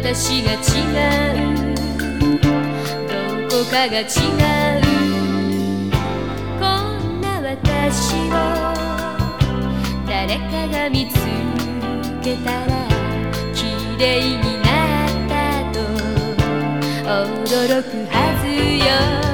私が違う、どこかが違う、こんな私を誰かが見つけたら綺麗になったと驚くはずよ。